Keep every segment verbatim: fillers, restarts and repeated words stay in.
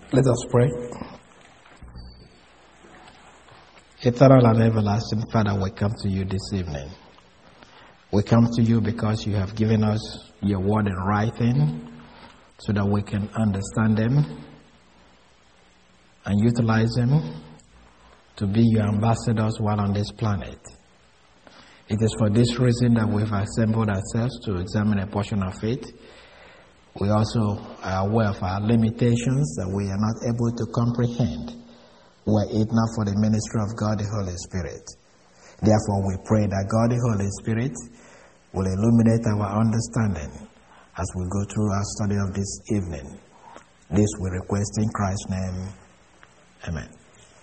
Let us pray. Eternal and everlasting Father, we come to you this evening. We come to you because you have given us your word in writing so that we can understand them and utilize them to be your ambassadors while on this planet. It is for this reason that we've assembled ourselves to examine a portion of it. We also are aware of our limitations that we are not able to comprehend were it not for the ministry of God the Holy Spirit. Therefore, we pray that God the Holy Spirit will illuminate our understanding as we go through our study of this evening. This we request in Christ's name. Amen.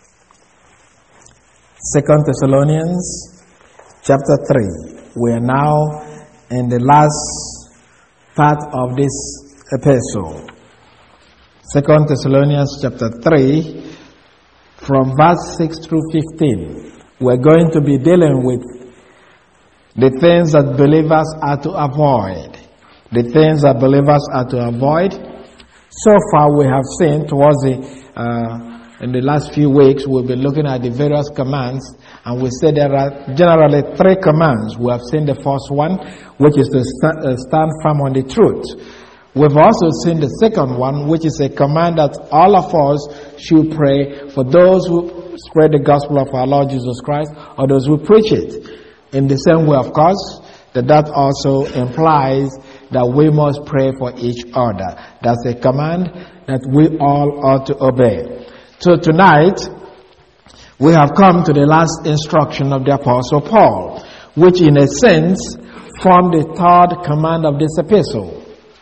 Second Thessalonians chapter three. We are now in the last part of this epistle. Second Thessalonians chapter three, from verse six through fifteen. We're going to be dealing with the things that believers are to avoid. The things that believers are to avoid. So far we have seen towards the, uh, in the last few weeks, we've been looking at the various commands, and we said there are generally three commands. We have seen the first one, which is to st- uh, stand firm on the truth. We've also seen the second one, which is a command that all of us should pray for those who spread the gospel of our Lord Jesus Christ or those who preach it. In the same way, of course, that that also implies that we must pray for each other. That's a command that we all ought to obey. So tonight, we have come to the last instruction of the Apostle Paul, which in a sense formed the third command of this epistle.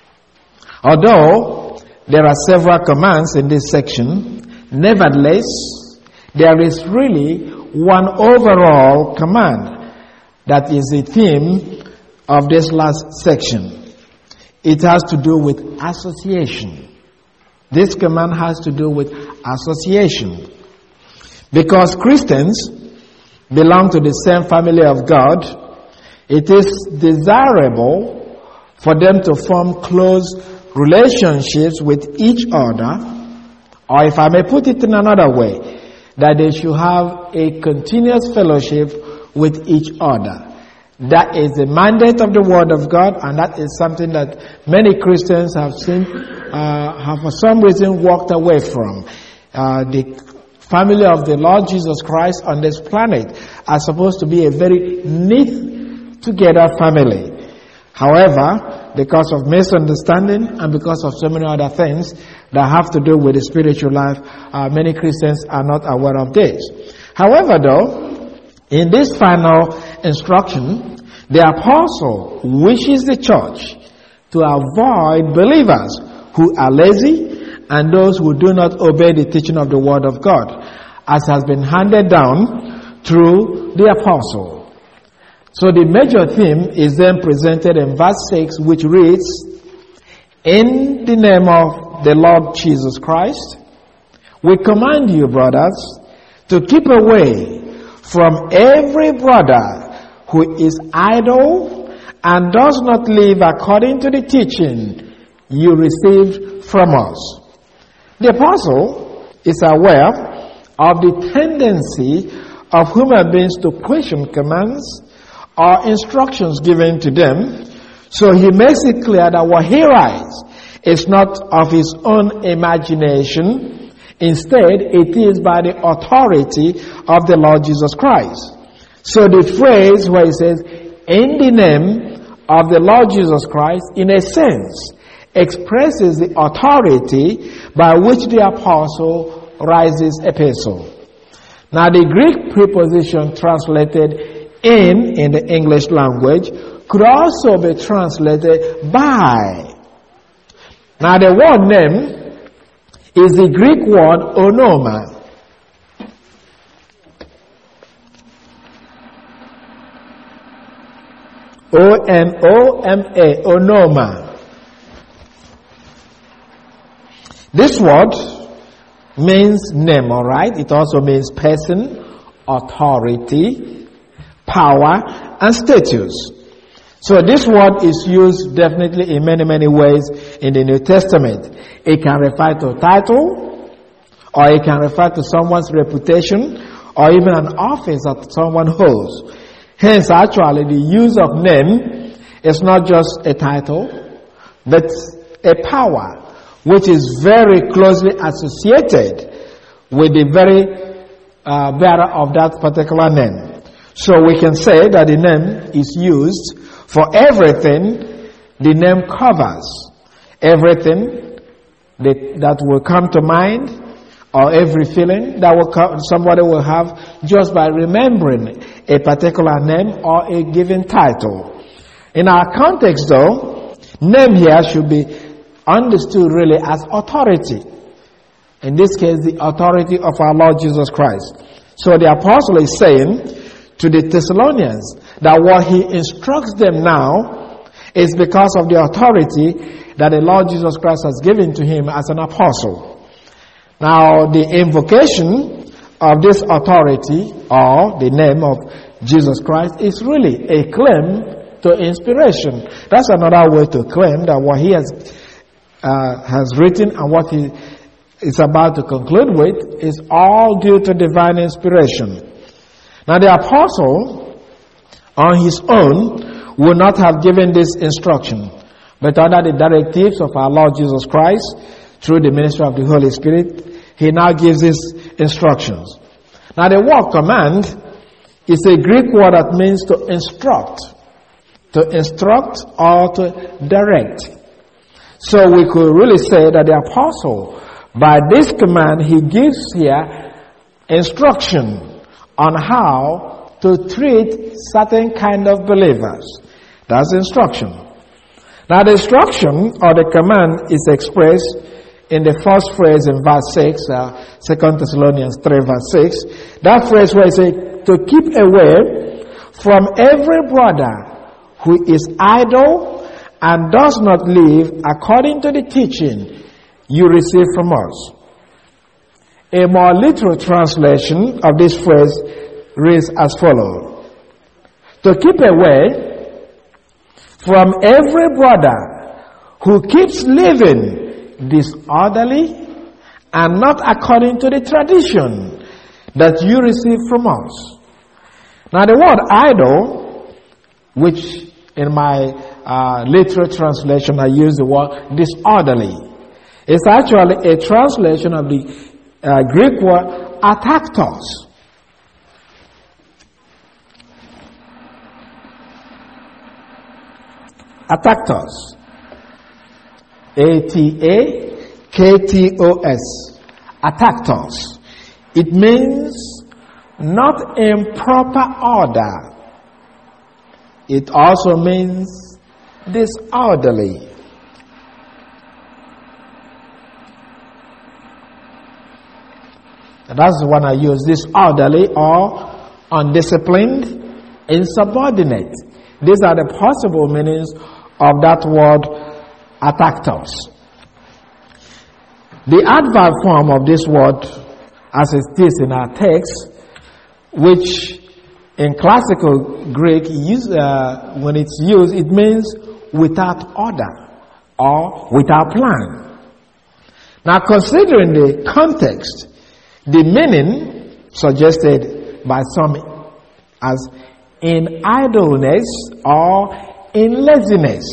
Although there are several commands in this section, nevertheless, there is really one overall command that is the theme of this last section. It has to do with association. This command has to do with association. Because Christians belong to the same family of God, it is desirable for them to form close relationships with each other, or if I may put it in another way, that they should have a continuous fellowship with each other. That is the mandate of the Word of God, and that is something that many Christians have seen, uh, have for some reason walked away from. Uh, the family of the Lord Jesus Christ on this planet are supposed to be a very knit together family. However, because of misunderstanding and because of so many other things that have to do with the spiritual life, uh, many Christians are not aware of this. However, though, in this final instruction, the apostle wishes the church to avoid believers who are lazy and those who do not obey the teaching of the Word of God, as has been handed down through the apostle. So the major theme is then presented in verse six, which reads, "In the name of the Lord Jesus Christ, we command you, brothers, to keep away from every brother who is idle and does not live according to the teaching you received from us." The apostle is aware of the tendency of human beings to question commands or instructions given to them, so he makes it clear that what he writes is not of his own imagination. Instead, it is by the authority of the Lord Jesus Christ. So the phrase where he says, "in the name of the Lord Jesus Christ," in a sense, expresses the authority by which the apostle writes his epistle. Now, the Greek preposition translated "in" in the English language could also be translated "by." Now, the word "name" is the Greek word onoma. O N O M A, onoma. This word means name, alright? It also means person, authority, power, and status. So this word is used definitely in many, many ways in the New Testament. It can refer to title, or it can refer to someone's reputation, or even an office that someone holds. Hence, actually, the use of name is not just a title, but a power which is very closely associated with the very uh, bearer of that particular name. So we can say that the name is used for everything the name covers. Everything that, that will come to mind, or every feeling that will come, somebody will have just by remembering a particular name or a given title. In our context though, name here should be understood really as authority. In this case, the authority of our Lord Jesus Christ. So the apostle is saying to the Thessalonians that what he instructs them now is because of the authority that the Lord Jesus Christ has given to him as an apostle. Now, the invocation of this authority, or the name of Jesus Christ, is really a claim to inspiration. That's another way to claim that what he has uh, has written and what he is about to conclude with is all due to divine inspiration. Now, the apostle, on his own, would not have given this instruction, but under the directives of our Lord Jesus Christ, through the ministry of the Holy Spirit, he now gives his instructions. Now the word command is a Greek word that means to instruct, to instruct or to direct. So we could really say that the apostle, by this command, he gives here instruction on how to treat certain kind of believers. That's instruction. Now the instruction or the command is expressed in the first phrase in verse six, uh, Second Thessalonians three verse six. That phrase where it says, to keep away from every brother who is idle and does not live according to the teaching you receive from us. A more literal translation of this phrase reads as follows: to keep away from every brother who keeps living disorderly and not according to the tradition that you receive from us. Now the word idle, which in my uh, literal translation I use the word disorderly, is actually a translation of the uh, Greek word ataktos. Ataktos. A T A K T O S. Ataktos. It means not in proper order. It also means disorderly. And that's the one I use, disorderly or undisciplined, insubordinate. These are the possible meanings of that word ataktos. The adverb form of this word, as it is in our text, which in classical Greek, use, uh, when it's used, it means without order or without plan. Now, considering the context, the meaning suggested by some as in idleness or in laziness.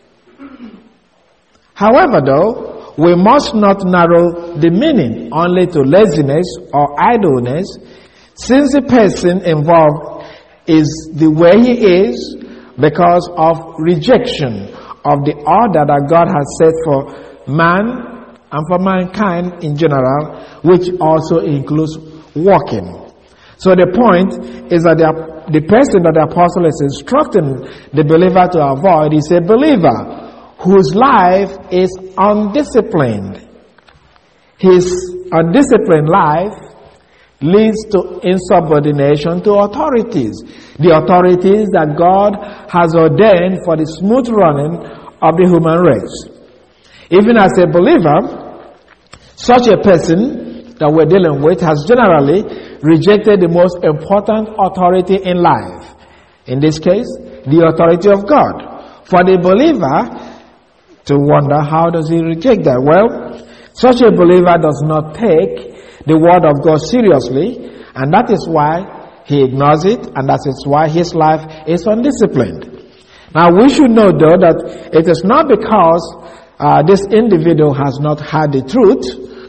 However, though, we must not narrow the meaning only to laziness or idleness, since the person involved is the way he is because of rejection of the order that God has set for man and for mankind in general, which also includes walking. So the point is that the, the person that the apostle is instructing the believer to avoid is a believer whose life is undisciplined. His undisciplined life leads to insubordination to authorities, the authorities that God has ordained for the smooth running of the human race. Even as a believer, such a person that we're dealing with has generally rejected the most important authority in life. In this case, the authority of God. For the believer to wonder, how does he reject that? Well, such a believer does not take the word of God seriously, and that is why he ignores it, and that is why his life is undisciplined. Now we should know though that it is not because uh, this individual has not had the truth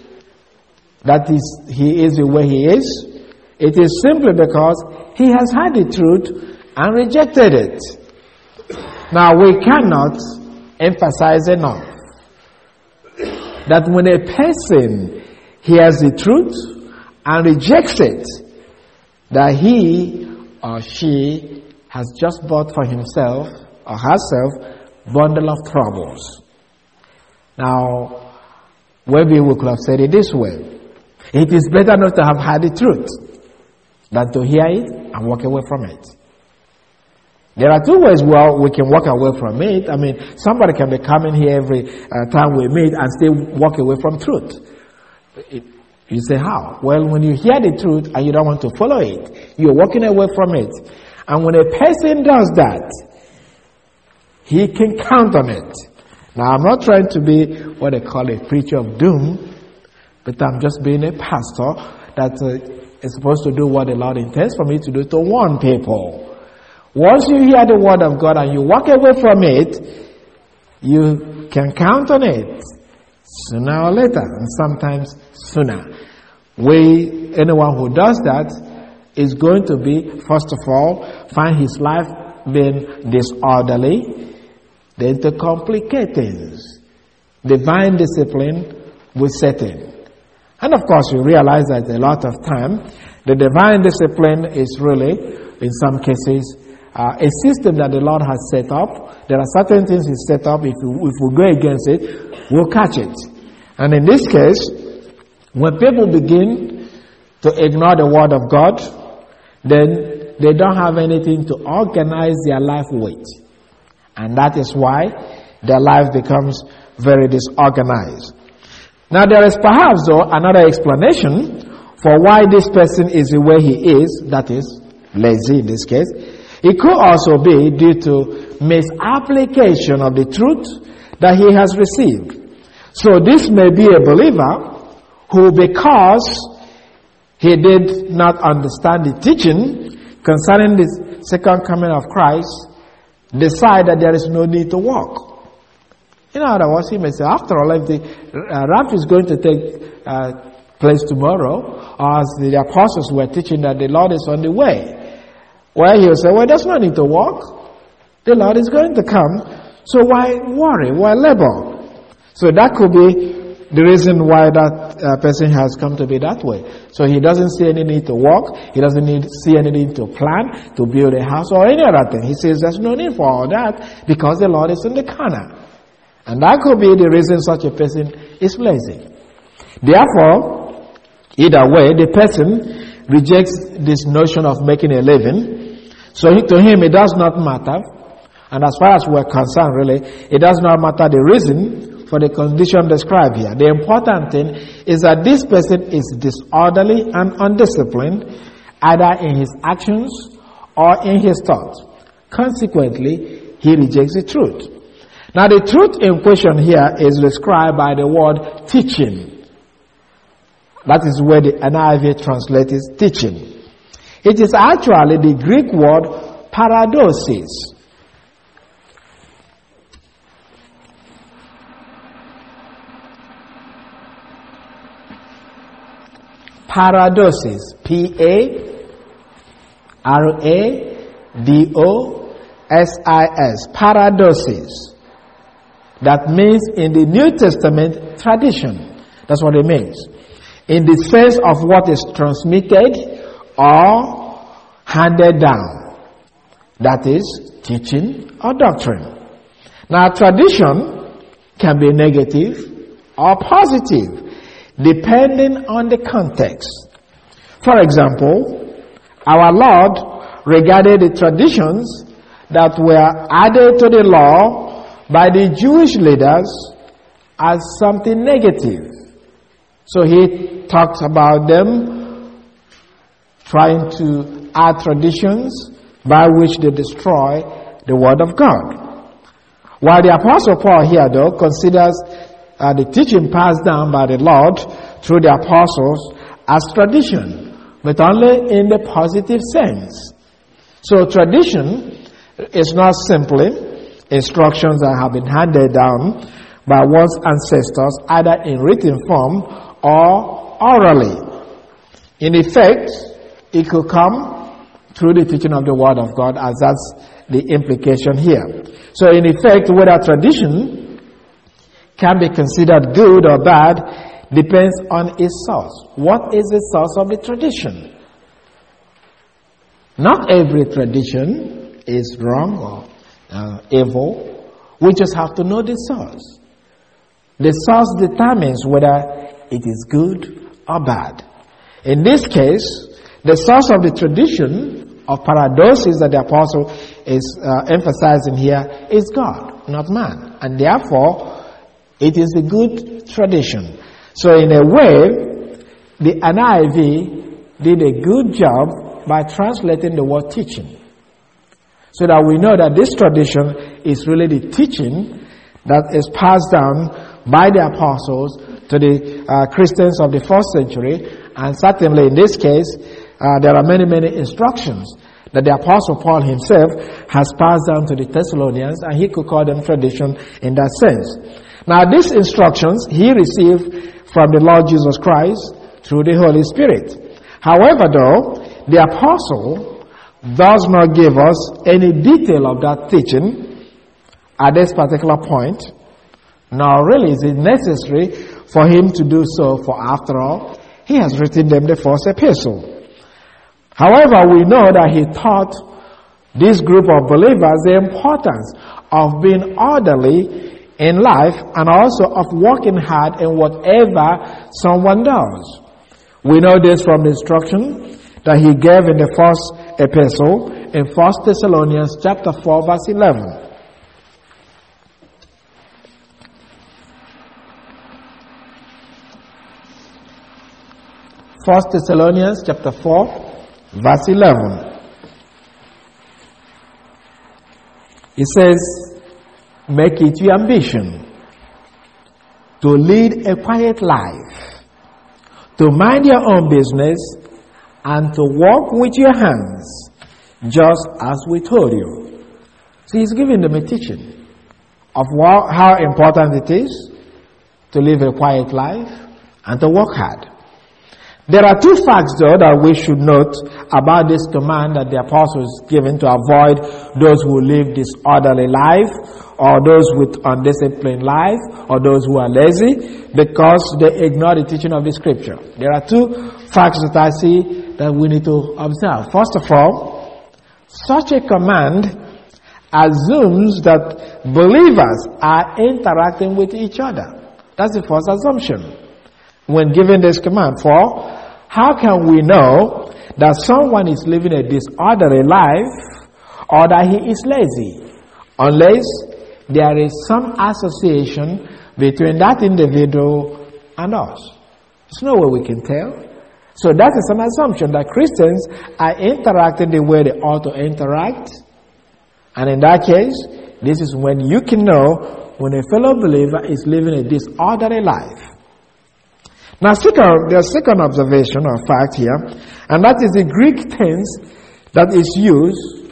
that is he is the way he is. It is simply because he has had the truth and rejected it. Now we cannot emphasize enough that when a person hears the truth and rejects it, that he or she has just bought for himself or herself a bundle of troubles. Now, maybe we could have said it this way. It is better not to have had the truth than to hear it and walk away from it. There are two ways where we can walk away from it. I mean, somebody can be coming here every uh, time we meet and still walk away from truth. It, you say, how? Well, when you hear the truth and you don't want to follow it, you're walking away from it. And when a person does that, he can count on it. Now, I'm not trying to be what they call a preacher of doom, but I'm just being a pastor that uh, is supposed to do what the Lord intends for me to do, to warn people. Once you hear the word of God and you walk away from it, you can count on it sooner or later, and sometimes sooner. We, anyone who does that is going to be, first of all, find his life being disorderly, then to complicate things. Divine discipline will set in. And of course, you realize that a lot of time, the divine discipline is really, in some cases, uh, a system that the Lord has set up. There are certain things He set up. If we, if we go against it, we'll catch it. And in this case, when people begin to ignore the Word of God, then they don't have anything to organize their life with. And that is why their life becomes very disorganized. Now there is perhaps though another explanation for why this person is the way he is, that is, lazy in this case. It could also be due to misapplication of the truth that he has received. So this may be a believer who, because he did not understand the teaching concerning the second coming of Christ, decide that there is no need to walk. In other words, he may say, after all, if the uh, rapture is going to take uh, place tomorrow, or as the apostles were teaching that the Lord is on the way, well, he'll say, well, there's no need to walk. The Lord is going to come, so why worry? Why labor? So that could be the reason why that uh, person has come to be that way. So he doesn't see any need to walk. He doesn't need see any need to plan, to build a house or any other thing. He says there's no need for all that because the Lord is in the corner. And that could be the reason such a person is lazy. Therefore, either way, the person rejects this notion of making a living. So he, to him, it does not matter. And as far as we're concerned, really, it does not matter the reason for the condition described here. The important thing is that this person is disorderly and undisciplined, either in his actions or in his thoughts. Consequently, he rejects the truth. Now, the truth in question here is described by the word teaching. That is where the N I V translates teaching. It is actually the Greek word paradosis. Paradosis. P A R A D O S I S. Paradosis. That means in the New Testament tradition. That's what it means. In the sense of what is transmitted or handed down. That is teaching or doctrine. Now tradition can be negative or positive, depending on the context. For example, our Lord regarded the traditions that were added to the law by the Jewish leaders as something negative. So he talked about them trying to add traditions by which they destroy the Word of God. While the Apostle Paul here, though, considers uh, the teaching passed down by the Lord through the apostles as tradition, but only in the positive sense. So tradition is not simply instructions that have been handed down by one's ancestors, either in written form or orally. In effect, it could come through the teaching of the Word of God, as that's the implication here. So in effect, whether tradition can be considered good or bad depends on its source. What is the source of the tradition? Not every tradition is wrong or uh, evil. We just have to know the source. The source determines whether it is good or bad. In this case, the source of the tradition of paradoxes that the apostle is uh, emphasizing here is God, not man. And therefore, it is a good tradition. So in a way, the N I V did a good job by translating the word teaching, so that we know that this tradition is really the teaching that is passed down by the apostles to the uh, Christians of the first century. And certainly in this case, uh, there are many, many instructions that the apostle Paul himself has passed down to the Thessalonians, and he could call them tradition in that sense. Now these instructions he received from the Lord Jesus Christ through the Holy Spirit. However, though, the apostle does not give us any detail of that teaching at this particular point, nor really is it necessary for him to do so, for after all, he has written them the first epistle. However, we know that he taught this group of believers the importance of being orderly in life and also of working hard in whatever someone does. We know this from the instruction that he gave in the first epistle in First Thessalonians chapter four, verse eleven. First Thessalonians chapter four, verse eleven. It says, make it your ambition to lead a quiet life, to mind your own business, and to work with your hands, just as we told you. So he's giving them a teaching of what, how important it is to live a quiet life and to work hard. There are two facts, though, that we should note about this command that the apostle is given to avoid those who live disorderly life, or those with undisciplined life, or those who are lazy, because they ignore the teaching of the Scripture. There are two facts that I see that we need to observe. First of all, such a command assumes that believers are interacting with each other. That's the first assumption when giving this command. For how can we know that someone is living a disorderly life or that he is lazy, unless there is some association between that individual and us? There's no way we can tell. So that is an assumption that Christians are interacting the way they ought to interact. And in that case, this is when you can know when a fellow believer is living a disorderly life. Now, second, there's a second observation or fact here, and that is the Greek tense that is used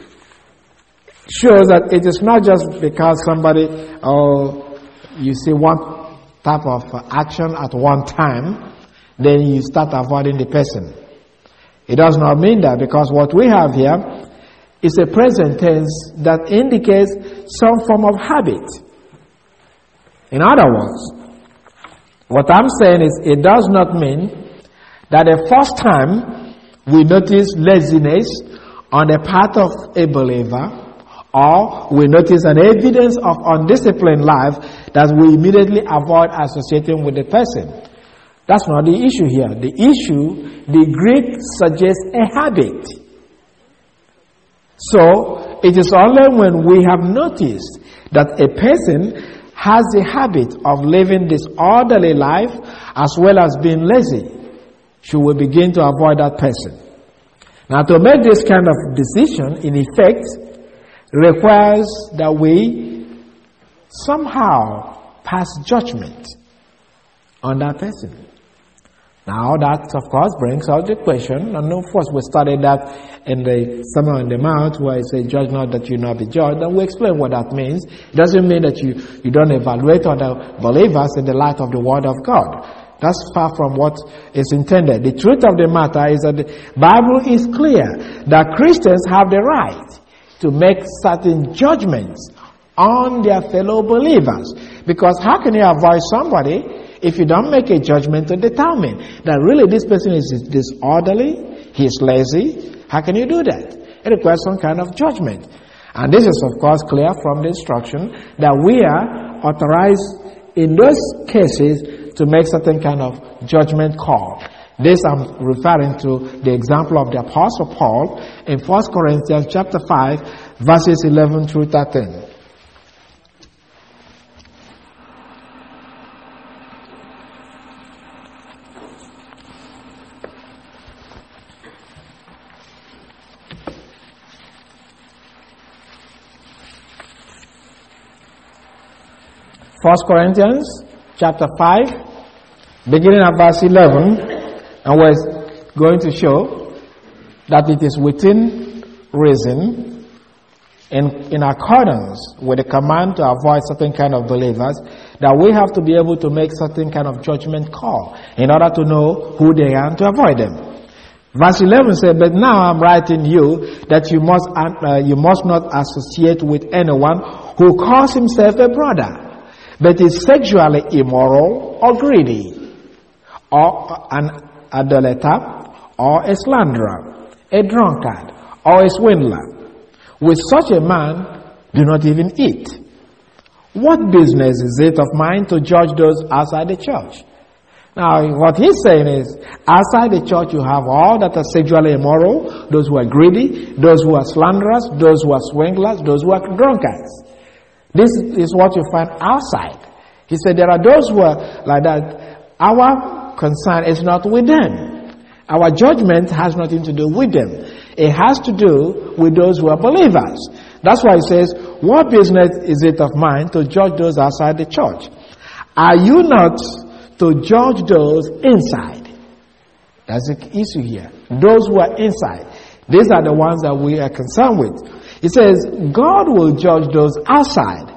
shows that it is not just because somebody, oh, you see one type of action at one time, then you start avoiding the person. It does not mean that, because what we have here is a present tense that indicates some form of habit. In other words, what I'm saying is, it does not mean that the first time we notice laziness on the part of a believer, or we notice an evidence of undisciplined life, that we immediately avoid associating with the person. That's not the issue here. The issue, the Greek suggests a habit. So, it is only when we have noticed that a person has the habit of living disorderly life as well as being lazy, should we begin to avoid that person. Now, to make this kind of decision, in effect, requires that we somehow pass judgment on that person. Now that, of course, brings out the question, and of course we studied that in the Sermon on the Mount where it says, judge not that you not be judged, and we explain what that means. It doesn't mean that you, you don't evaluate other believers in the light of the Word of God. That's far from what is intended. The truth of the matter is that the Bible is clear that Christians have the right to make certain judgments on their fellow believers. Because how can you avoid somebody if you don't make a judgment to determine that really this person is disorderly, he's lazy? How can you do that? It requires some kind of judgment. And this is of course clear from the instruction that we are authorized in those cases to make certain kind of judgment call. This I'm referring to the example of the Apostle Paul in First Corinthians chapter five, verses eleven through thirteen. First Corinthians chapter five, beginning at verse eleven, and we're going to show that it is within reason, in, in accordance with the command to avoid certain kind of believers, that we have to be able to make certain kind of judgment call in order to know who they are and to avoid them. Verse eleven says, but now I'm writing you that you must, uh, you must not associate with anyone who calls himself a brother, but is sexually immoral or greedy, or an idolater, or a slanderer, a drunkard, or a swindler. With such a man, do not even eat. What business is it of mine to judge those outside the church? Now, what he's saying is, outside the church you have all that are sexually immoral, those who are greedy, those who are slanderers, those who are swindlers, those who are drunkards. This is what you find outside. He said there are those who are like that. Our concern is not with them. Our judgment has nothing to do with them. It has to do with those who are believers. That's why he says, what business is it of mine to judge those outside the church? Are you not to judge those inside? That's the issue here. Those who are inside. These are the ones that we are concerned with. He says, God will judge those outside.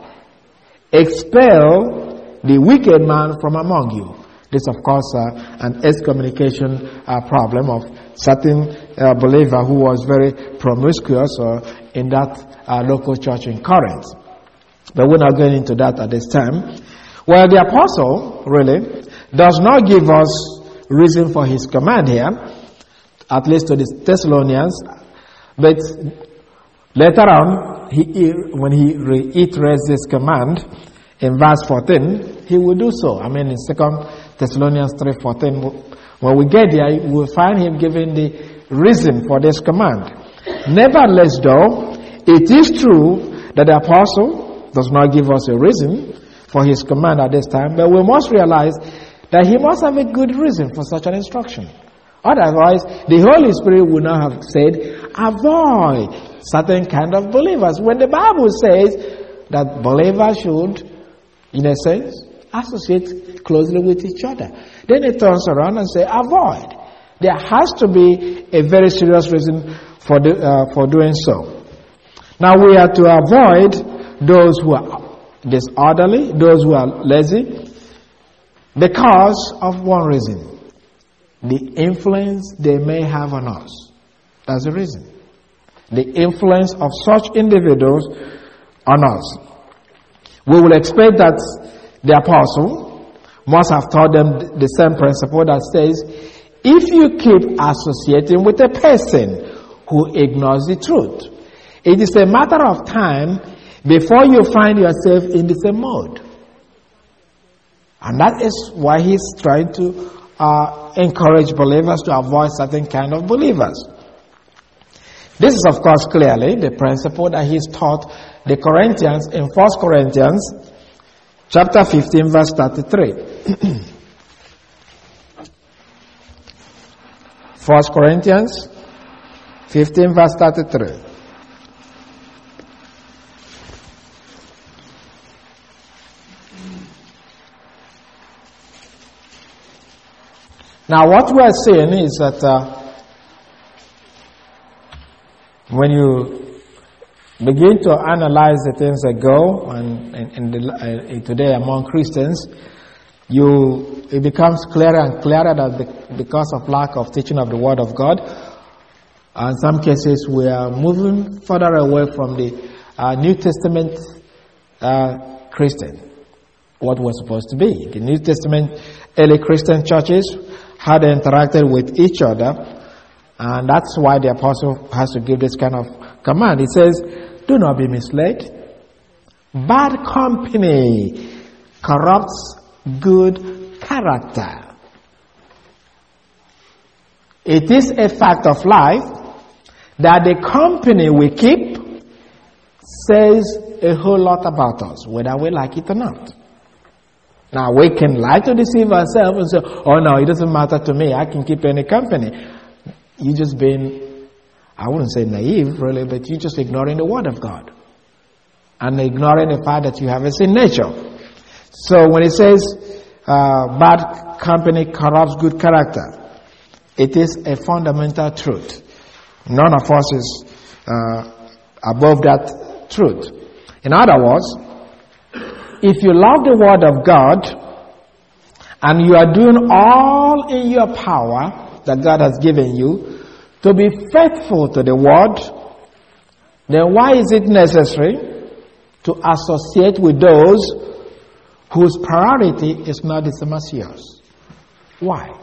Expel the wicked man from among you. This, of course, uh, an excommunication uh, problem of certain uh, believer who was very promiscuous uh, in that uh, local church in Corinth. But we're not going into that at this time. Well, the apostle, really, does not give us reason for his command here, at least to the Thessalonians, but later on, he, when he reiterates this command in verse fourteen, he will do so. I mean, in Second Thessalonians three fourteen, when we get there, we'll find him giving the reason for this command. Nevertheless, though, it is true that the apostle does not give us a reason for his command at this time, but we must realize that he must have a good reason for such an instruction. Otherwise, the Holy Spirit would not have said, avoid certain kind of believers. When the Bible says that believers should, in a sense, associate closely with each other, then it turns around and say, avoid. There has to be a very serious reason for the, uh, for doing so. Now we are to avoid those who are disorderly, those who are lazy, because of one reason: the influence they may have on us. That's the reason. The influence of such individuals on us. We will expect that the apostle must have taught them the same principle that says, if you keep associating with a person who ignores the truth, it is a matter of time before you find yourself in the same mode. And that is why he's trying to uh, encourage believers to avoid certain kind of believers. This is, of course, clearly the principle that he's taught the Corinthians in First Corinthians chapter fifteen, verse thirty-three. First Corinthians fifteen, verse thirty-three. Now, what we are saying is that uh, when you begin to analyze the things that go and, and, and the, uh, today among Christians, you it becomes clearer and clearer that the, because of lack of teaching of the Word of God, uh, in some cases we are moving further away from the uh, New Testament uh, Christian, what was supposed to be. The New Testament early Christian churches had interacted with each other, and that's why the apostle has to give this kind of command. He says, do not be misled. Bad company corrupts good character. It is a fact of life that the company we keep says a whole lot about us, whether we like it or not. Now, we can lie to deceive ourselves and say, oh no, it doesn't matter to me, I can keep any company. You just being, I wouldn't say naive really, but you're just ignoring the Word of God and ignoring the fact that you have a sin nature. So when it says uh, bad company corrupts good character, it is a fundamental truth. None of us is uh, above that truth. In other words, if you love the Word of God and you are doing all in your power that God has given you to be faithful to the Word, then why is it necessary to associate with those whose priority is not the same as yours? Why?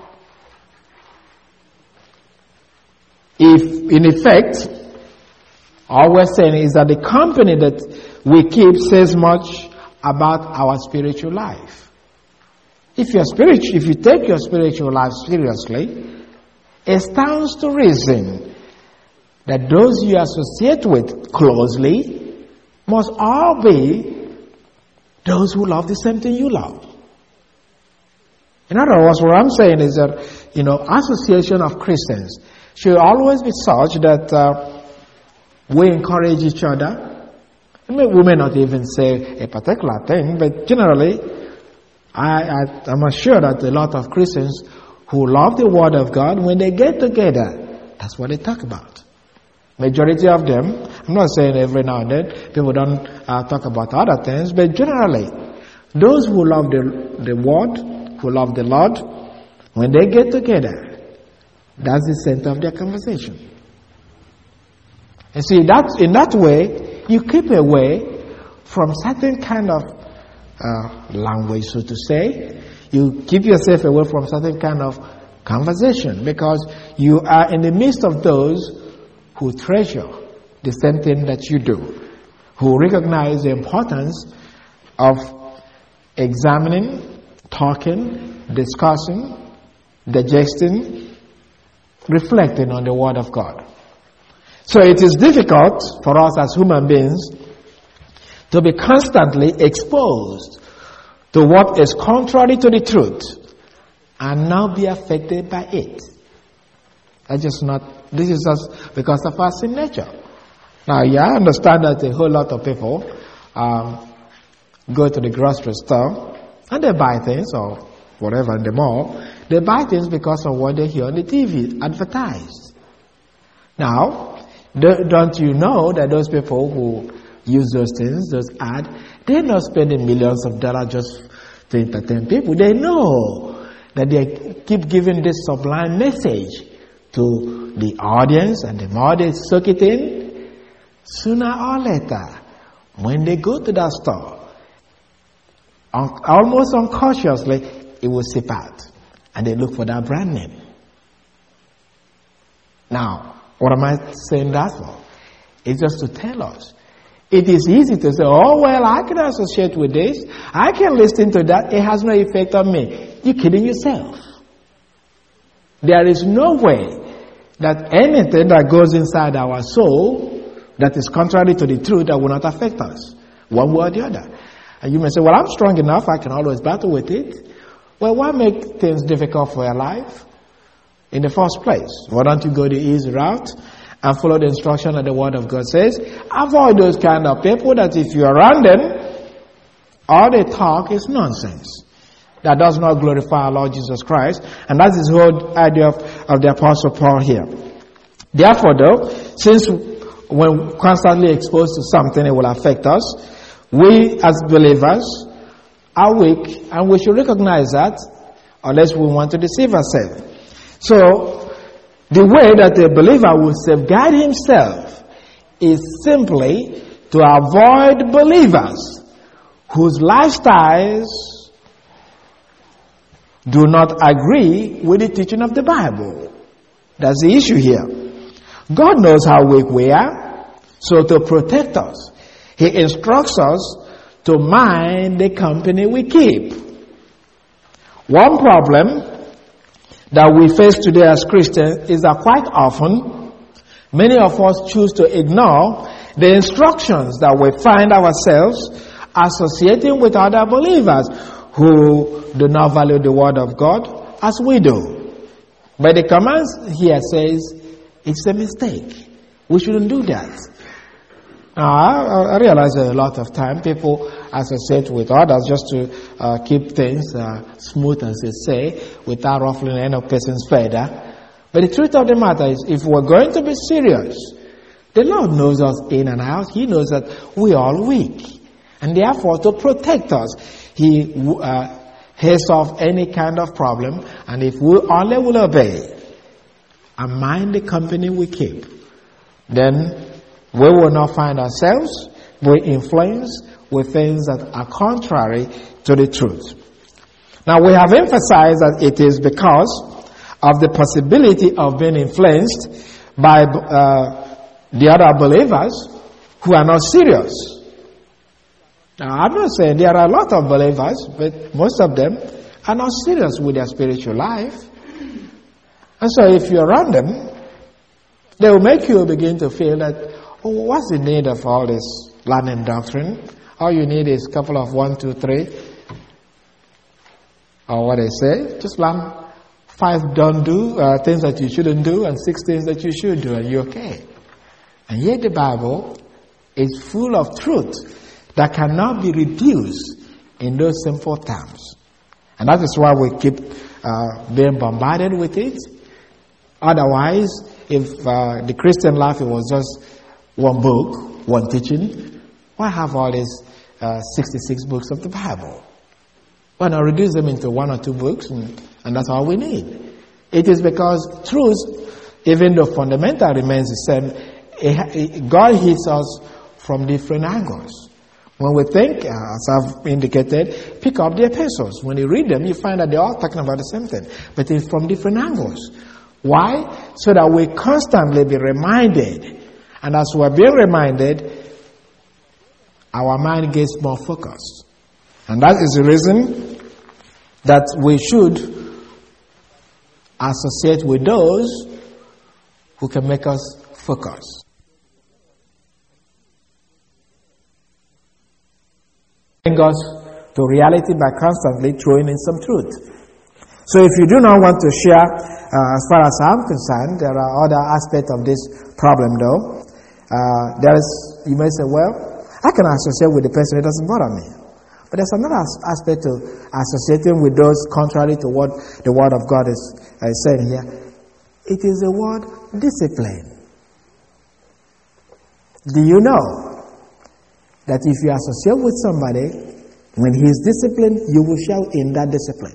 If, in effect, all we're saying is that the company that we keep says much about our spiritual life. If your spiritual, if you take your spiritual life seriously, it stands to reason that those you associate with closely must all be those who love the same thing you love. In other words, what I'm saying is that, you know, association of Christians should always be such that uh, we encourage each other. We may not even say a particular thing, but generally, I, I, I'm sure that a lot of Christians who love the Word of God, when they get together, that's what they talk about. Majority of them, I'm not saying every now and then, people don't uh, talk about other things, but generally, those who love the, the Word, who love the Lord, when they get together, that's the center of their conversation. And see, that, in that way, you keep away from certain kind of uh, language, so to say. You keep yourself away from certain kind of conversation because you are in the midst of those who treasure the same thing that you do, who recognize the importance of examining, talking, discussing, digesting, reflecting on the Word of God. So it is difficult for us as human beings to be constantly exposed to what is contrary to the truth and now be affected by it. That's just not, this is just because of our sin nature. Now, yeah, I understand that a whole lot of people um, go to the grocery store and they buy things or whatever in the mall. They buy things because of what they hear on the T V advertised. Now, don't you know that those people who use those things, those ads, they're not spending millions of dollars just to entertain people. They know that they keep giving this sublime message to the audience, and the more they soak it in, sooner or later, when they go to that store, un- almost unconsciously, it will seep out, and they look for that brand name. Now, what am I saying that for? It's just to tell us. It is easy to say, oh, well, I can associate with this. I can listen to that. It has no effect on me. You're kidding yourself. There is no way that anything that goes inside our soul that is contrary to the truth that will not affect us, one way or the other. And you may say, well, I'm strong enough. I can always battle with it. Well, why make things difficult for your life? In the first place, why don't you go the easy route and follow the instruction that the Word of God says? Avoid those kind of people that if you're around them, all they talk is nonsense. that does not glorify our Lord Jesus Christ. And that is the whole idea of, of the Apostle Paul here. Therefore, though, since when constantly exposed to something, it will affect us, we as believers are weak, and we should recognize that, unless we want to deceive ourselves. So, the way that a believer will safeguard himself is simply to avoid believers whose lifestyles do not agree with the teaching of the Bible. That's the issue here. God knows how weak we are, so to protect us, He instructs us to mind the company we keep. One problem that we face today as Christians is that quite often, many of us choose to ignore the instructions that we find ourselves associating with other believers who do not value the Word of God as we do. But the commands here says it's a mistake. We shouldn't do that. Now, I, I realize that a lot of time people associate with others just to uh, keep things uh, smooth, as they say, without ruffling any person's feather. But the truth of the matter is, if we're going to be serious, the Lord knows us in and out. He knows that we are all weak. And therefore, to protect us, He uh, heads off any kind of problem. And if we only will obey and mind the company we keep, then we will not find ourselves being influenced with things that are contrary to the truth. Now, we have emphasized that it is because of the possibility of being influenced by uh, the other believers who are not serious. Now, I'm not saying there are a lot of believers, but most of them are not serious with their spiritual life. And so if you're around them, they will make you begin to feel that, oh, what's the need of all this learning doctrine? All you need is a couple of one, two, three, or what they say. Just learn five don't do, uh, things that you shouldn't do, and six things that you should do, and you're okay. And yet the Bible is full of truth that cannot be reduced in those simple terms. And that is why we keep uh, being bombarded with it. Otherwise, if uh, the Christian life it was just one book, one teaching, why have all these uh, sixty-six books of the Bible? Why not reduce them into one or two books, and, and that's all we need? It is because truth, even though fundamental remains the same, it, it, God hits us from different angles. When we think, uh, as I've indicated, pick up the epistles. When you read them, you find that they're all talking about the same thing, but it's from different angles. Why? So that we constantly be reminded. And as we're being reminded, our mind gets more focused. And that is the reason that we should associate with those who can make us focus. Bring us to reality by constantly throwing in some truth. So if you do not want to share, uh, as far as I'm concerned, there are other aspects of this problem though. Uh, there is, you may say, well, I can associate with the person, it doesn't bother me. But there's another aspect to associating with those contrary to what the Word of God is uh, saying here. It is the word discipline. Do you know that if you associate with somebody, when he is disciplined, you will show in that discipline?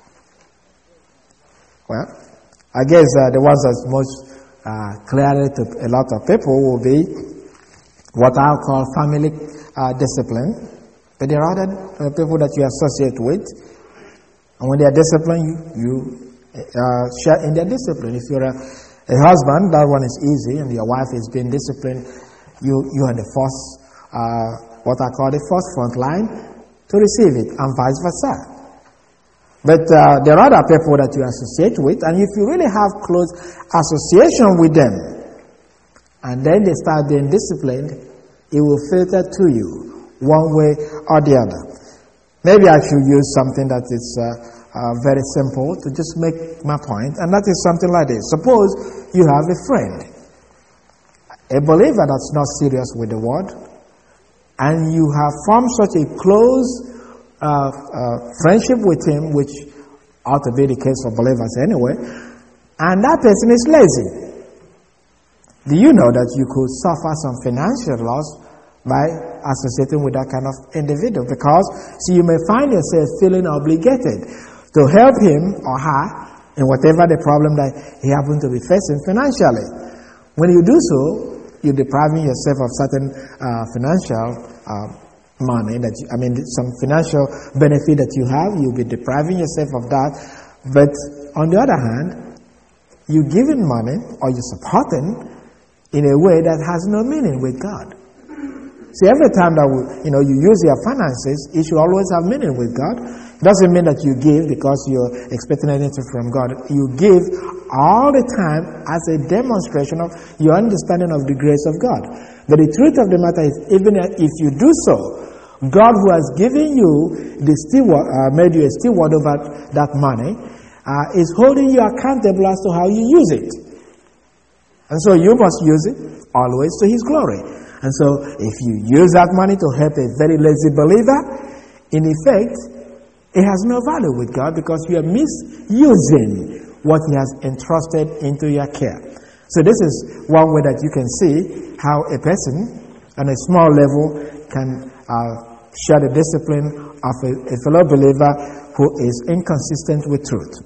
Well, I guess uh, the ones that's most uh, clearly to a lot of people will be what I'll call family uh, discipline. But there are other uh, people that you associate with, and when they are disciplined, you, you uh, share in their discipline. If you're a, a husband, that one is easy, and your wife is being disciplined, you you are the first, uh, what I call the first front line to receive it, and vice versa. But uh, there are other people that you associate with, and if you really have close association with them, and then they start being disciplined, it will filter to you one way or the other. Maybe I should use something that is uh, uh, very simple to just make my point, and that is something like this. Suppose you have a friend, a believer that's not serious with the Word, and you have formed such a close uh, uh, friendship with him, which ought to be the case for believers anyway, and that person is lazy. Do you know that you could suffer some financial loss by associating with that kind of individual? Because, see, you may find yourself feeling obligated to help him or her in whatever the problem that he happens to be facing financially. When you do so, you're depriving yourself of certain uh, financial uh, money that you, I mean, some financial benefit that you have. You'll be depriving yourself of that. But on the other hand, you're giving money or you're supporting in a way that has no meaning with God. See, every time that we, you know, you use your finances, it should always have meaning with God. It doesn't mean that you give because you're expecting anything from God. You give all the time as a demonstration of your understanding of the grace of God. But the truth of the matter is, even if you do so, God who has given you the steward, uh, made you a steward over that money, uh, is holding you accountable as to how you use it. And so you must use it always to His glory. And so if you use that money to help a very lazy believer, in effect, it has no value with God because you are misusing what He has entrusted into your care. So this is one way that you can see how a person on a small level can uh, share the discipline of a, a fellow believer who is inconsistent with truth.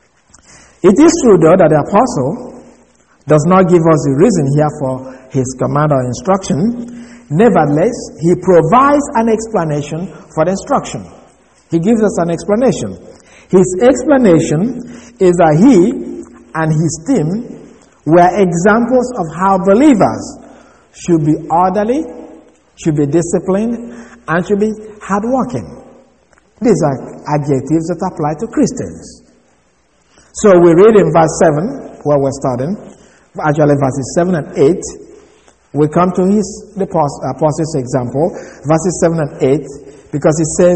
It is true, though, that the apostle does not give us the reason here for his command or instruction. Nevertheless, he provides an explanation for the instruction. He gives us an explanation. His explanation is that he and his team were examples of how believers should be orderly, should be disciplined, and should be hardworking. These are adjectives that apply to Christians. So we read in verse seven, where we're starting, actually verses seven and eight, we come to his the apostle's example, verses seven and eight, because it says,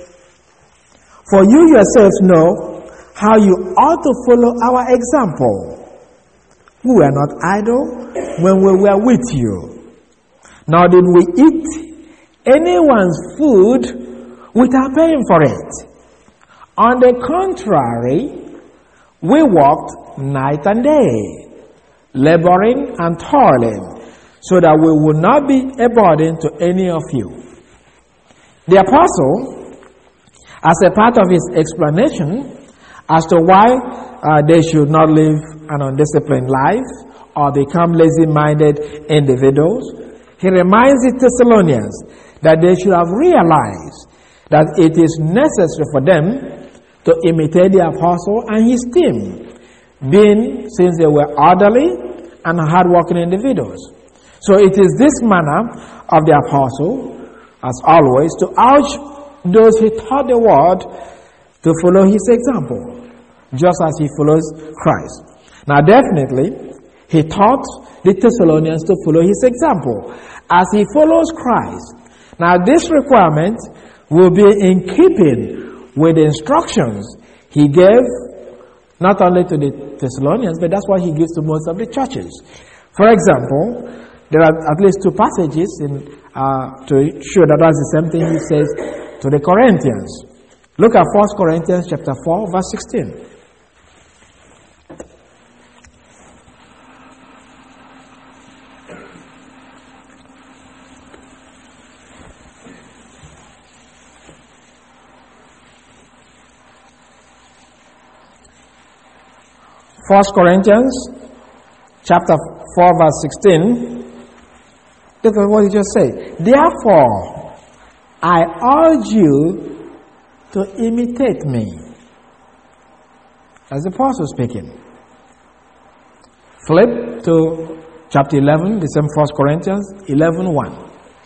"For you yourselves know how you ought to follow our example. We were not idle when we were with you, nor did we eat anyone's food without paying for it. On the contrary, we worked night and day, laboring and toiling, so that we would not be a burden to any of you." The apostle, as a part of his explanation as to why uh, they should not live an undisciplined life or become lazy-minded individuals, he reminds the Thessalonians that they should have realized that it is necessary for them to imitate the apostle and his team, being, since they were orderly and hardworking individuals. So it is this manner of the apostle, as always, to urge those he taught the word to follow his example, just as he follows Christ. Now definitely, he taught the Thessalonians to follow his example as he follows Christ. Now this requirement will be in keeping with the instructions he gave not only to the Thessalonians, but that's what he gives to most of the churches. For example, there are at least two passages in, uh, to show that that's the same thing he says to the Corinthians. Look at First Corinthians chapter four, verse sixteen. First Corinthians chapter four, verse sixteen. Look at what he just said. "Therefore, I urge you to imitate me." As the apostle speaking. Flip to chapter eleven, the same First Corinthians eleven one.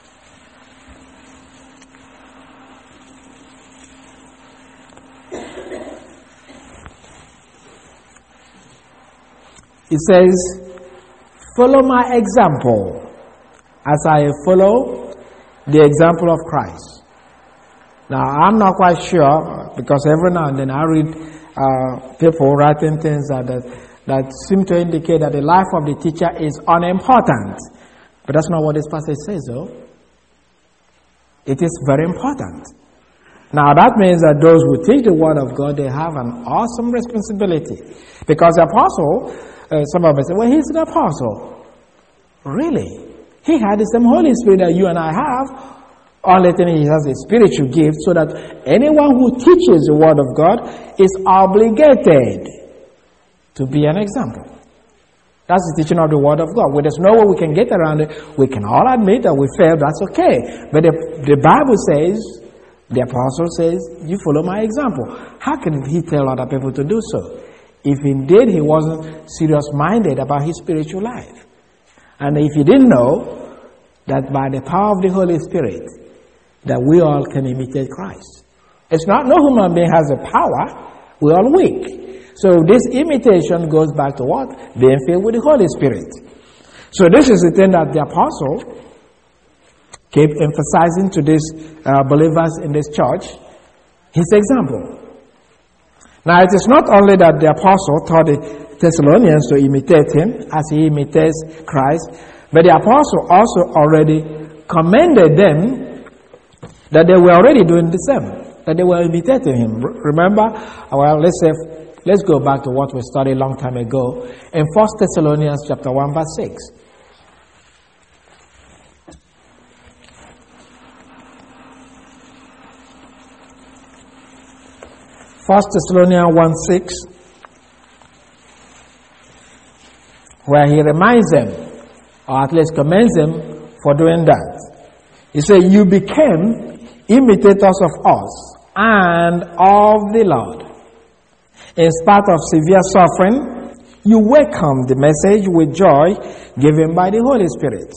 It says, "Follow my example as I follow the example of Christ." Now, I'm not quite sure, because every now and then I read uh, people writing things that, that that seem to indicate that the life of the teacher is unimportant. But that's not what this passage says, though. It is very important. Now that means that those who teach the Word of God, they have an awesome responsibility. Because the apostle, uh, some of us say, well, he's an apostle. Really? He had the same Holy Spirit that you and I have. Only thing he has a spiritual gift, so that anyone who teaches the Word of God is obligated to be an example. That's the teaching of the Word of God. Well, there's no way we can get around it. We can all admit that we failed. That's okay. But the, the Bible says, the apostle says, you follow my example. How can he tell other people to do so? If indeed he wasn't serious-minded about his spiritual life. And if he didn't know that by the power of the Holy Spirit, that we all can imitate Christ. It's not no human being has the power. We're all weak. So this imitation goes back to what? Being filled with the Holy Spirit. So this is the thing that the apostle keep emphasizing to these uh, believers in this church, his example. Now it is not only that the apostle taught the Thessalonians to imitate him as he imitates Christ, but the apostle also already commended them that they were already doing the same, that they were imitating him. Remember, well, let's say, let's go back to what we studied a long time ago in First Thessalonians chapter one verse six. First Thessalonians one six, where he reminds them, or at least commends them for doing that. He said, you became imitators of us and of the Lord. In spite of severe suffering, you welcome the message with joy given by the Holy Spirit.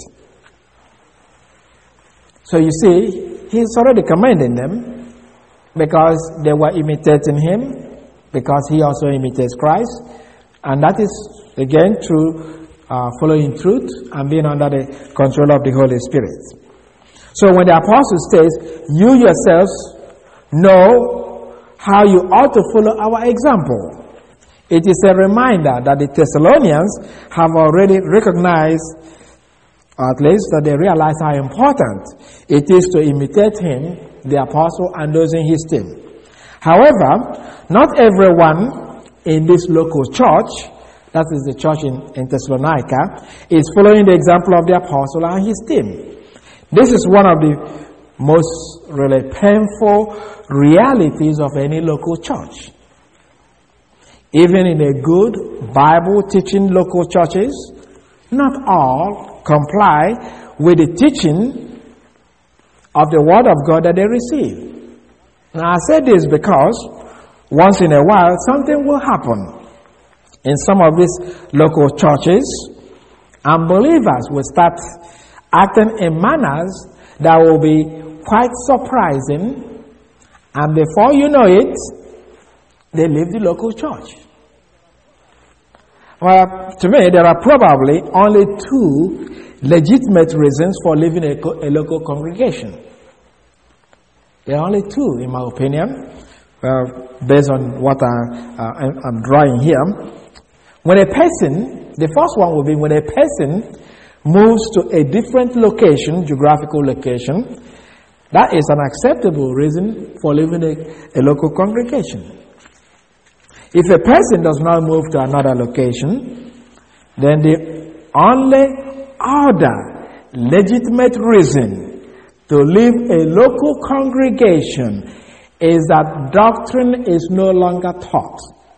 So you see, he's already commending them, because they were imitating him, because he also imitates Christ. And that is, again, through uh, following truth and being under the control of the Holy Spirit. So when the apostle says, you yourselves know how you ought to follow our example, it is a reminder that the Thessalonians have already recognized, or at least that they realize how important it is to imitate him, the apostle, and those in his team. However, not everyone in this local church, that is the church in, in Thessalonica, is following the example of the apostle and his team. This is one of the most really painful realities of any local church. Even in a good Bible teaching local churches, not all comply with the teaching of the Word of God that they receive. Now I say this because once in a while something will happen in some of these local churches, and believers will start acting in manners that will be quite surprising, and before you know it, they leave the local church. Well, to me, there are probably only two legitimate reasons for leaving a, a local congregation. There are only two, in my opinion, uh, based on what I, uh, I'm drawing here. When a person, the first one will be when a person moves to a different location, geographical location, that is an acceptable reason for leaving a, a local congregation. If a person does not move to another location, then the only other legitimate reason to leave a local congregation is that doctrine is no longer taught.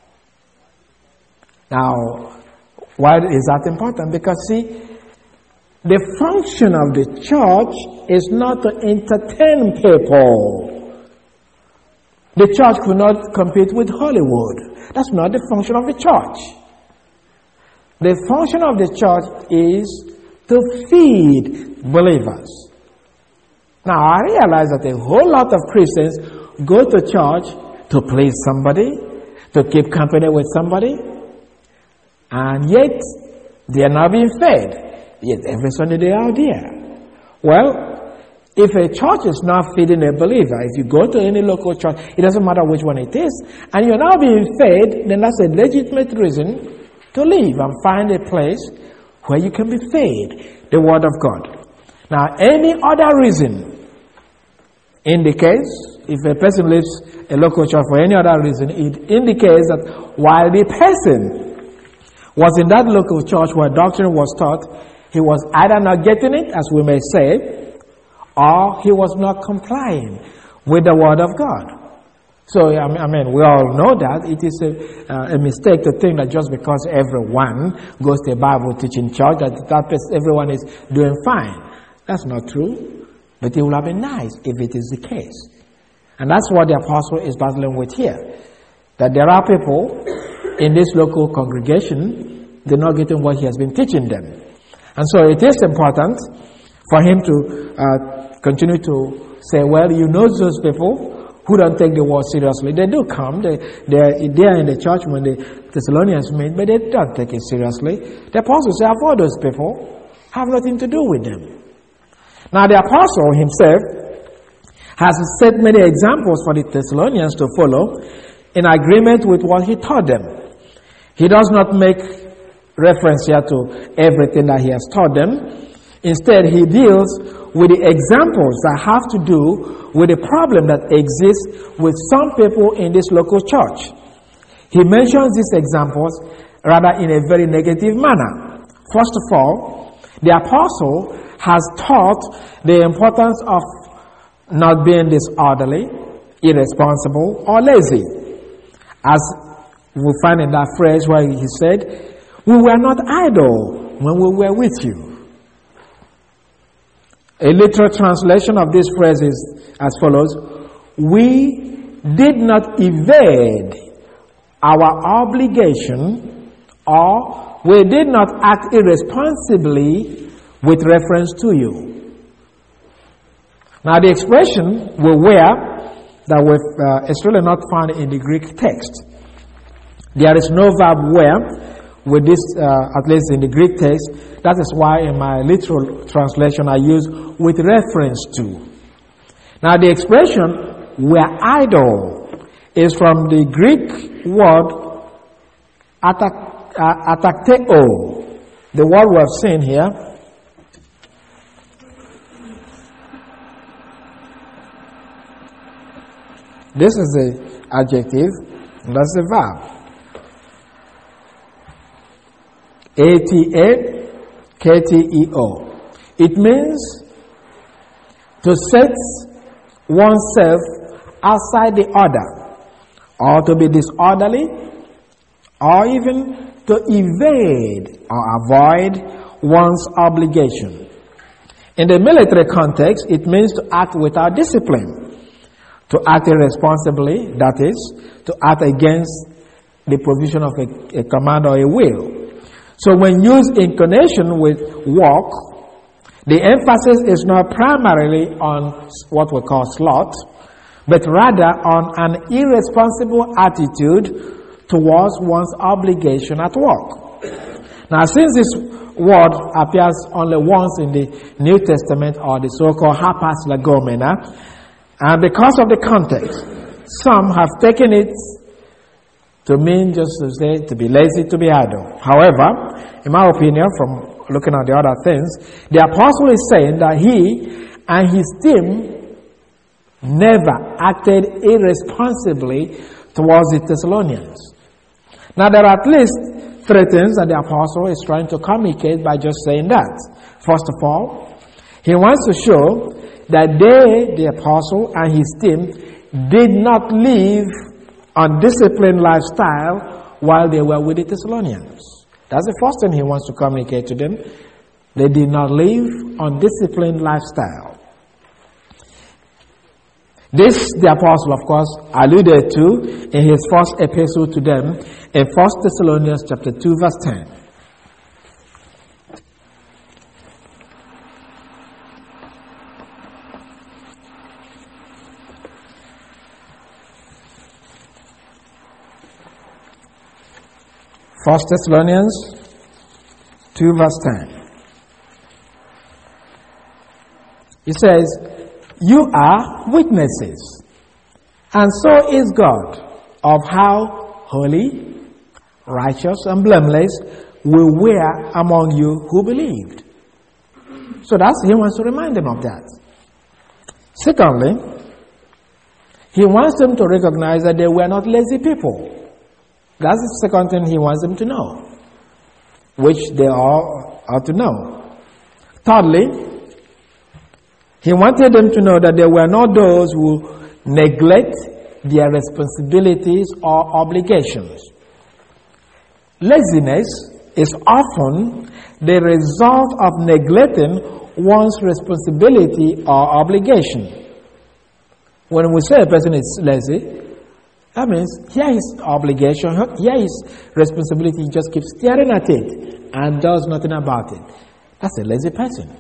Now, why is that important? Because, see, the function of the church is not to entertain people. The church could not compete with Hollywood. That's not the function of the church. The function of the church is to feed believers. Now, I realize that a whole lot of Christians go to church to please somebody, to keep company with somebody, and yet they are not being fed. Yet every Sunday they are there. Well, if a church is not feeding a believer, if you go to any local church, it doesn't matter which one it is, and you're not being fed, then that's a legitimate reason to leave and find a place where you can be fed the Word of God. Now, any other reason indicates if a person leaves a local church for any other reason, it indicates that while the person was in that local church where doctrine was taught, he was either not getting it, as we may say, or he was not complying with the Word of God. So, I mean, we all know that. It is a, uh, a mistake to think that just because everyone goes to a Bible teaching church, that, that everyone is doing fine. That's not true. But it would have been nice if it is the case. And that's what the apostle is battling with here. That there are people in this local congregation, they're not getting what he has been teaching them. And so it is important for him to uh, continue to say, well, you know those people who don't take the word seriously. They do come. They, they're, they're in the church when the Thessalonians meet, but they don't take it seriously. The apostle says, avoid those people. Have nothing to do with them. Now the apostle himself has set many examples for the Thessalonians to follow in agreement with what he taught them. He does not make reference here to everything that he has taught them. Instead, he deals with the examples that have to do with the problem that exists with some people in this local church. He mentions these examples rather in a very negative manner. First of all, the apostle has taught the importance of not being disorderly, irresponsible, or lazy. As we find in that phrase where he said, we were not idle when we were with you. A literal translation of this phrase is as follows: we did not evade our obligation, or we did not act irresponsibly with reference to you. Now the expression we were that uh, is really not found in the Greek text. There is no verb were with this, uh, at least in the Greek text. That is why in my literal translation I use with reference to. Now the expression "we're idle" is from the Greek word atak, uh, atakteo, the word we have seen here. This is the adjective, and that's the verb. A T A K T E O. It means to set oneself outside the order, or to be disorderly, or even to evade or avoid one's obligation. In the military context, it means to act without discipline, to act irresponsibly, that is, to act against the provision of a, a command or a will. So when used in connection with work, the emphasis is not primarily on what we call sloth, but rather on an irresponsible attitude towards one's obligation at work. Now, since this word appears only once in the New Testament, or the so-called hapas legomena, and because of the context, some have taken it to mean just to say, to be lazy, to be idle. However, in my opinion, from looking at the other things, the apostle is saying that he and his team never acted irresponsibly towards the Thessalonians. Now, there are at least three things that the apostle is trying to communicate by just saying that. First of all, he wants to show that they, the apostle and his team, did not live undisciplined lifestyle while they were with the Thessalonians. That's the first thing he wants to communicate to them. They did not live undisciplined lifestyle. This the apostle, of course, alluded to in his first epistle to them in First Thessalonians chapter two, verse ten. First Thessalonians two, verse ten. It says, you are witnesses, and so is God, of how holy, righteous, and blameless we were among you who believed. So that's, he wants to remind them of that. Secondly, He wants them to recognize that they were not lazy people. That's the second thing he wants them to know, which they all ought to know. Thirdly, he wanted them to know that they were not those who neglect their responsibilities or obligations. Laziness is often the result of neglecting one's responsibility or obligation. When we say a person is lazy, that means here is obligation, here is responsibility, he just keeps staring at it and does nothing about it. That's a lazy person.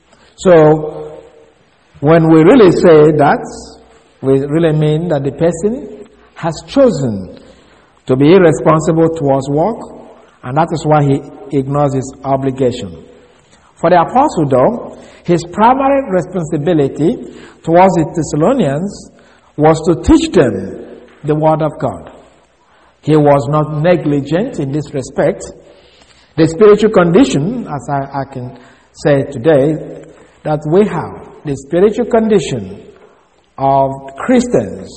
So, when we really say that, we really mean that the person has chosen to be irresponsible towards work, and that is why he ignores his obligation. For the apostle, though, his primary responsibility towards the Thessalonians was to teach them the Word of God. He was not negligent in this respect. The spiritual condition, as I, I can say today, that we have, the spiritual condition of Christians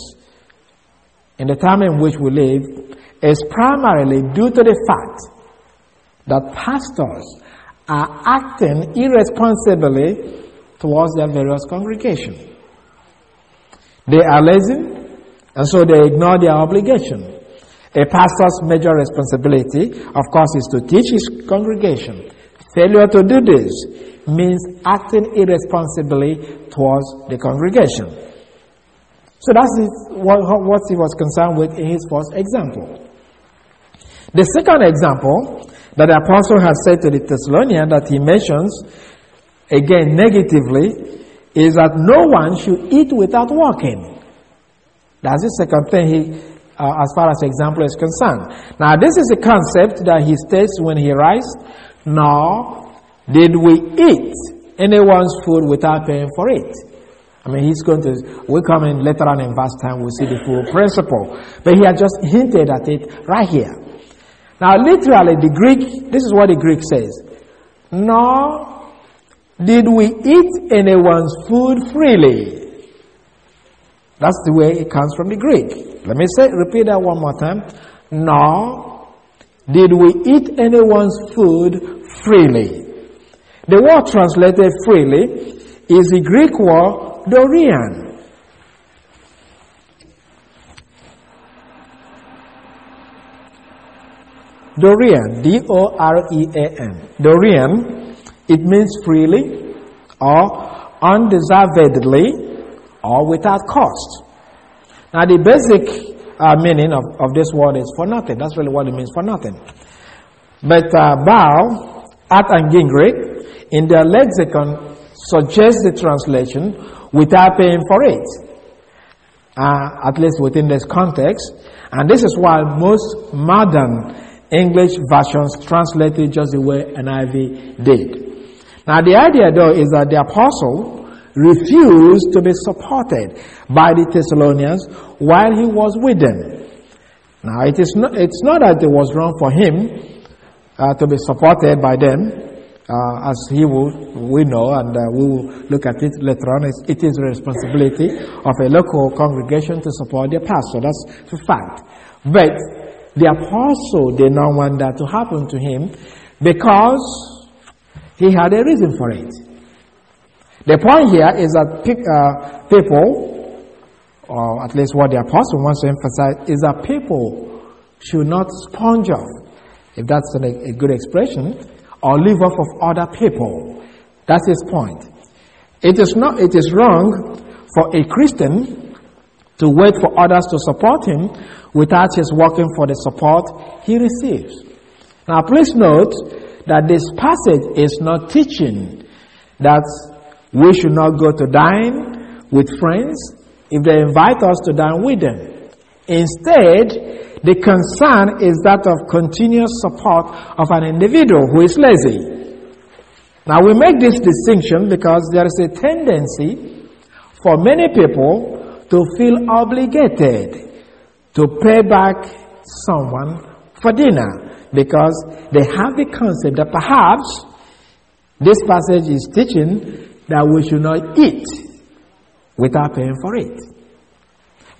in the time in which we live is primarily due to the fact that pastors are acting irresponsibly towards their various congregations. They are lazy, and so they ignore their obligation. A pastor's major responsibility, of course, is to teach his congregation. Failure to do this means acting irresponsibly towards the congregation. So that's what, what he was concerned with in his first example. The second example that the apostle has said to the Thessalonians that he mentions, again negatively, is that no one should eat without working. That's the second thing he, uh, as far as example is concerned. Now this is a concept that he states when he writes, nor did we eat anyone's food without paying for it. I mean, he's going to, we'll come in later on in verse ten, we'll see the full principle. But he has just hinted at it right here. Now, literally, the Greek, this is what the Greek says. Nor did we eat anyone's food freely. That's the way it comes from the Greek. Let me say, repeat that one more time. Nor did we eat anyone's food freely. The word translated freely is the Greek word Dorian. Dorian, D O R E A N. Dorian, it means freely or undeservedly or without cost. Now the basic uh, meaning of, of this word is for nothing. That's really what it means, for nothing. But uh, Baal, At and Gingrich, in their lexicon, suggest the translation without paying for it, uh, at least within this context. And this is why most modern English versions translate it just the way N I V did. Now the idea though is that the apostle refused to be supported by the Thessalonians while he was with them. Now it is not, it's not that it was wrong for him uh, to be supported by them. Uh, as he will, we know, and uh, we will look at it later on, it's, it is the responsibility of a local congregation to support their pastor. That's a fact. But the apostle did not want that to happen to him because he had a reason for it. The point here is that pe- uh, people, or at least what the apostle wants to emphasize, is that people should not sponge off, if that's a, a good expression, or live off of other people. That's his point. It is not, it is wrong for a Christian to wait for others to support him without his working for the support he receives. Now please note that this passage is not teaching that we should not go to dine with friends if they invite us to dine with them. Instead, the concern is that of continuous support of an individual who is lazy. Now we make this distinction because there is a tendency for many people to feel obligated to pay back someone for dinner because they have the concept that perhaps this passage is teaching that we should not eat without paying for it.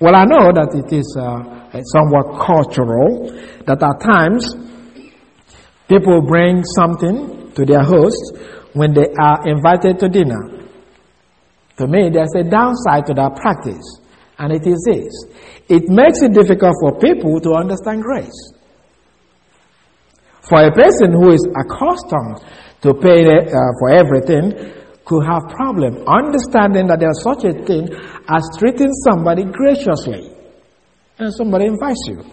Well, I know that it is uh, somewhat cultural, that at times people bring something to their host when they are invited to dinner. To me, there's a downside to that practice, and it is this. It makes it difficult for people to understand grace. For a person who is accustomed to pay uh, for everything, could have problem understanding that there's such a thing as treating somebody graciously. And somebody invites you.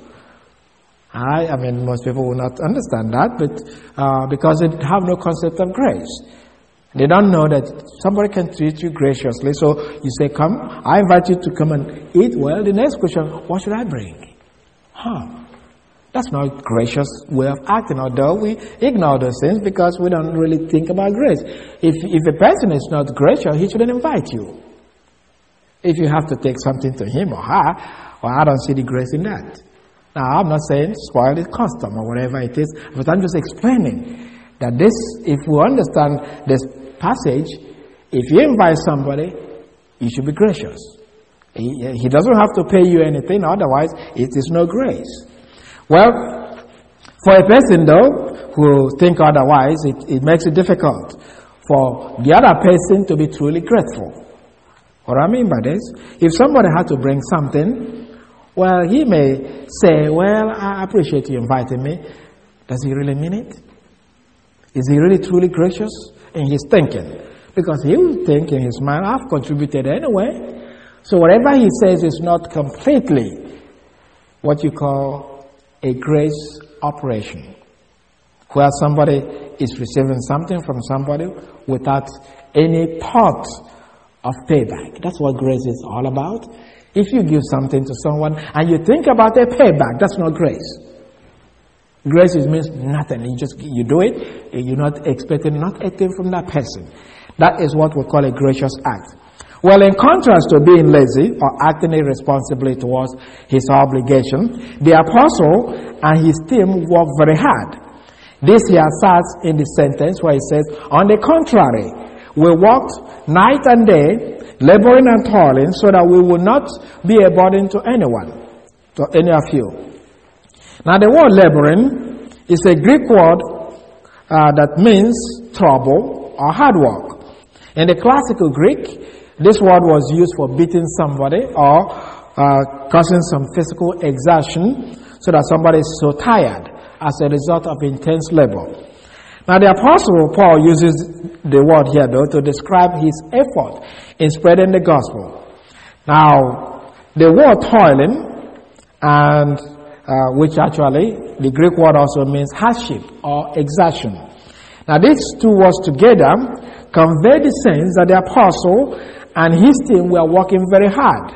I, I mean, most people will not understand that, but uh, because they have no concept of grace. They don't know that somebody can treat you graciously. So you say, come, I invite you to come and eat. Well, the next question, what should I bring? Huh. That's not a gracious way of acting, although we ignore those things because we don't really think about grace. If, if a person is not gracious, he shouldn't invite you. If you have to take something to him or her, well, I don't see the grace in that. Now, I'm not saying spoil the custom or whatever it is, but I'm just explaining that this, if we understand this passage, if you invite somebody, you should be gracious. He, he doesn't have to pay you anything, otherwise it is no grace. Well, for a person though, who think otherwise, it, it makes it difficult for the other person to be truly grateful. What I mean by this, if somebody had to bring something, well, he may say, well, I appreciate you inviting me. Does he really mean it? Is he really truly gracious in his thinking? Because he will think in his mind, I've contributed anyway. So whatever he says is not completely what you call a grace operation, where somebody is receiving something from somebody without any part of payback. That's what grace is all about. If you give something to someone and you think about a payback, that's not grace. Grace means nothing. You just you do it. You're not expecting not a thing from that person. That is what we call a gracious act. Well, in contrast to being lazy or acting irresponsibly towards his obligation, the apostle and his team worked very hard. This he asserts in the sentence where he says, on the contrary, we worked night and day, laboring and toiling, so that we will not be a burden to anyone, to any of you. Now, the word laboring is a Greek word uh, that means trouble or hard work. In the classical Greek, this word was used for beating somebody or uh, causing some physical exertion so that somebody is so tired as a result of intense labor. Now, the Apostle Paul uses the word here, though, to describe his effort in spreading the gospel. Now, the word toiling, and uh, which actually, the Greek word also means hardship or exertion. Now, these two words together convey the sense that the Apostle and his team were working very hard,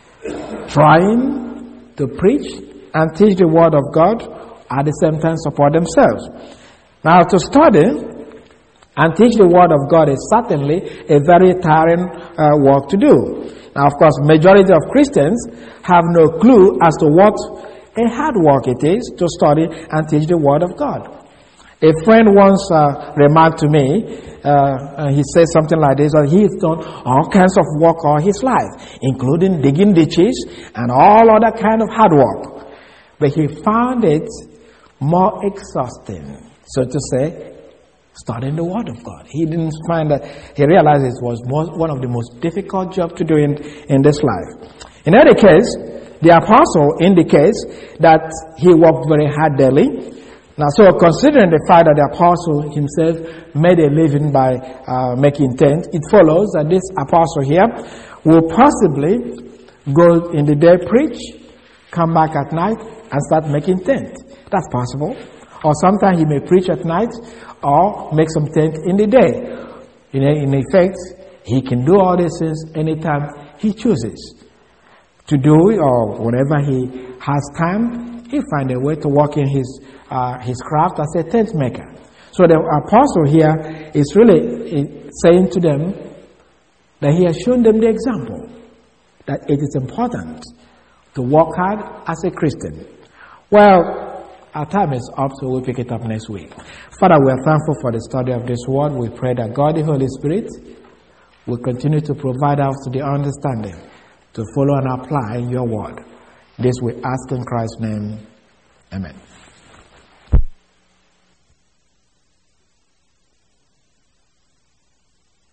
trying to preach and teach the word of God, at the same time support themselves. Now, to study and teach the word of God is certainly a very tiring uh, work to do. Now, of course, majority of Christians have no clue as to what a hard work it is to study and teach the word of God. A friend once uh, remarked to me, uh, he said something like this, that he's done all kinds of work all his life, including digging ditches and all other kind of hard work. But he found it more exhausting, so to say, studying the Word of God. He didn't find that, he realized it was most, one of the most difficult jobs to do in, in this life. In any case, the apostle indicates that he worked very hard daily. Now, so considering the fact that the apostle himself made a living by uh, making tents, it follows that this apostle here will possibly go in the day, preach, come back at night, and start making tents. That's possible. Or sometimes he may preach at night or make some tent in the day. In, in effect, he can do all these things anytime he chooses to do it, or whenever he has time, he find a way to work in his uh, his craft as a tent maker. So the apostle here is really saying to them that he has shown them the example that it is important to work hard as a Christian. Well, our time is up, so we'll pick it up next week. Father, we are thankful for the study of this word. We pray that God, the Holy Spirit, will continue to provide us the understanding to follow and apply your word. This we ask in Christ's name. Amen.